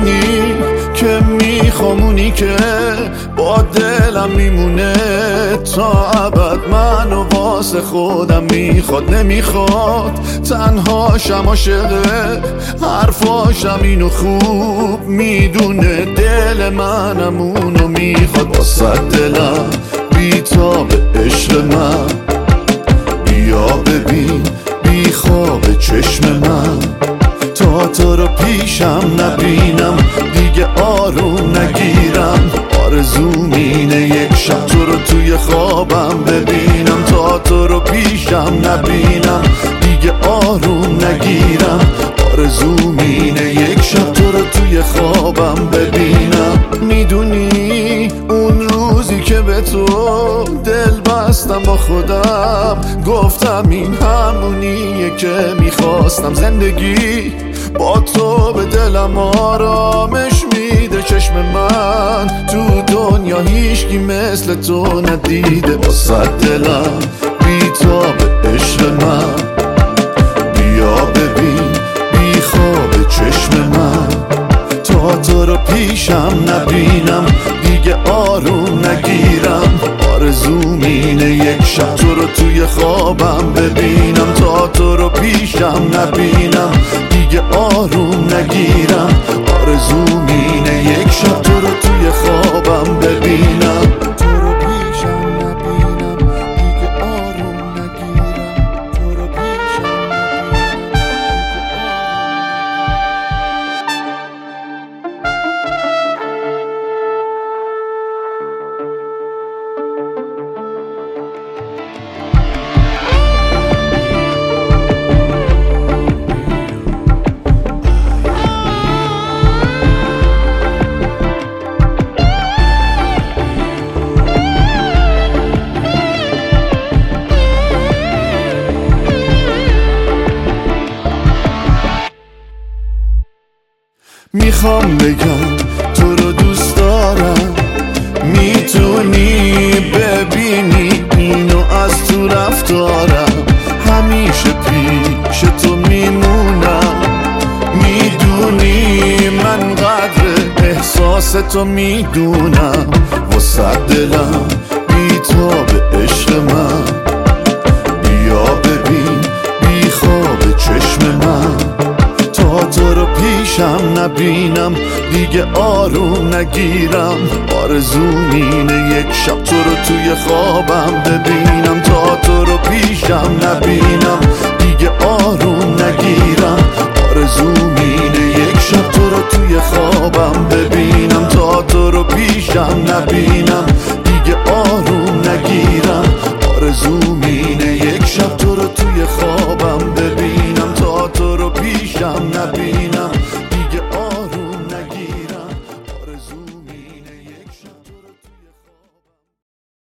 میدونی که میخوام اونی که با دلم میمونه تا ابد، منو واسه خودم میخواد نمیخواد تنهاشم، عاشقه حرفاشم اینو خوب میدونه، دل منم اونو میخواد. واسه دلم بیتاب عشق من، بیا ببین بی خواب چشم من، تا تو رو پیشم نبینم دیگه آروم نگیرم، آرزوم اینه یک شب تو رو توی خوابم ببینم، تا تو رو پیشم نبینم دیگه آروم نگیرم، آرزوم اینه یک شب تو رو توی خوابم ببینم. میدونی اون روزی که به تو دل بستم با خودم، گفتم این همونیه که میخواستم، زندگی با تو به دلم آرامش میده، چشم من تو دنیا هیچکی مثل تو ندیده. واسه دلم بیتاب عشق من، بیا ببین بی خواب چشم من، تا تو رو پیشم نبینم دیگه آروم نگیرم، آرزوم اینه یک شب تو رو توی خوابم ببینم، تا تو رو پیشم نبینم دیگه آروم نگیرم، آرزوم اینه یک شب تو رو توی خوابم ببینم، تو رو پیشم نبینم دیگه آروم نگیرم، تو رو پیشم میخوام بگم تو رو دوست دارم، میتونی ببینی اینو از تو رفتارم، همیشه پیش تو میمونم، میدونی من قدر احساس تو میدونم. واسه دلم بیتاب عشق من، بیا ببین بی خواب چشم من، تا تو رو پیشم نبینم دیگه آروم نگیرم، آرزوم اینه یک شب تو رو توی خوابم ببینم،